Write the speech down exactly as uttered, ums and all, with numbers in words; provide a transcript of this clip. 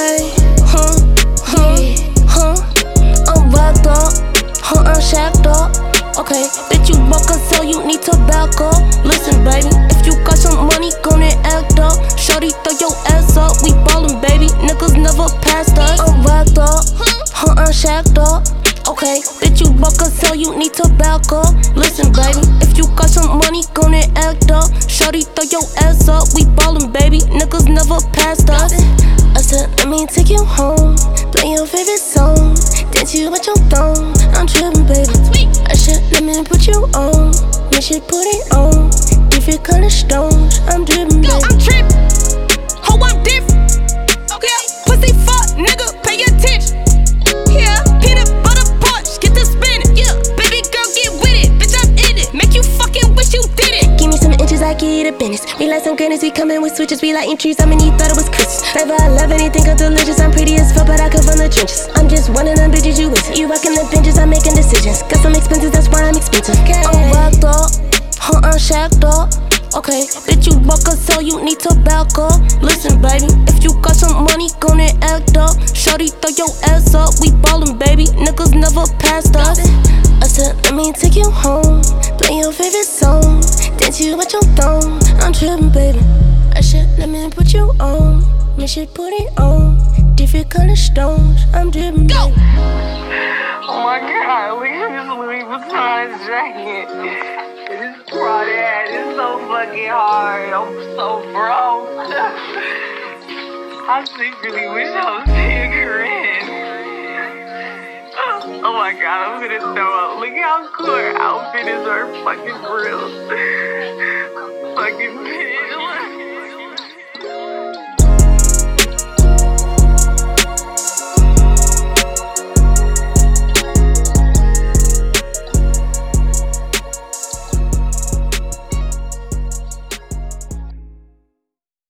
Okay, huh, huh, huh. I'm wrapped up, huh, I'm shacked up. Okay, bitch, you buck up, so you need to back up. Listen, baby, if you got some money, gonna act up. Shorty, throw your ass up, we ballin', baby. Niggas never passed us. I'm wrapped up, huh, I'm shacked up. Okay, bitch, you buck up, so you need to back up. Listen, baby, if you got some money, gonna act up. Shorty, throw your ass up, we ballin', baby. Niggas never passed us. I said, let me take you home, play your favorite song, dance you with your thong. I'm trippin', baby. I said, let me put you on, me should put it on. Different color stones, I'm drippin', baby. I'm trippin', ho, I'm different. Okay, pussy fuck, nigga, pay attention. Yeah, peanut butter punch, get to spinning. Yeah, baby girl, get with it, bitch, I'm in it. Make you fucking wish you did it. Give me some inches, I give you the business. We like some goodness, we coming with switches. We lighting trees, I mean, you thought it was Christmas. Never I love anything of delicious. I'm pretty as fuck, but I come from the trenches. I'm just one of them bitches you with. You rockin' the benches, I'm making decisions. Got some expenses, that's why I'm expensive. Okay. I'm wrapped up, huh, I'm shacked up. Okay, bitch, you buck up, so you need to back up. Listen, baby, if you got some money, gonna act up. Shorty, throw your ass up, we ballin', baby. Niggas never passed us. I said, let me take you home, play your favorite song, dance you with your thong. I'm trippin', baby. I said, let me put you on, me should put it on. Different color stones, I'm drippin', Go! baby. Oh my god, look at this Louis Vuitton jacket. This Prada hat is so fucking hard. I'm so broke. I secretly wish I was cigarette. Oh my god, I'm gonna throw up. Look how cool her outfit is, her fucking grills. Fucking bitch.